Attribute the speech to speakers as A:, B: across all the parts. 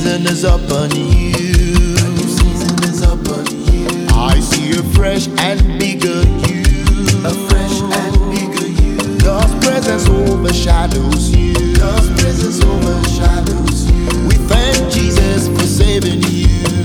A: season is upon you.
B: A new season is upon you.
A: I see a fresh and bigger you.
B: A fresh and bigger you.
A: God's presence overshadows you.
B: God's presence overshadows you.
A: We thank Jesus for saving you.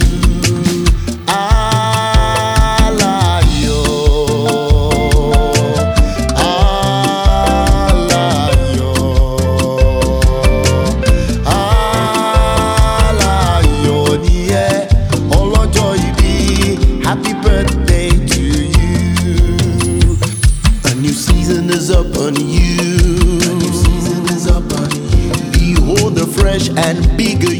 A: Happy birthday to you. A new season is upon you.
B: A new season is upon you.
A: Behold the fresh and bigger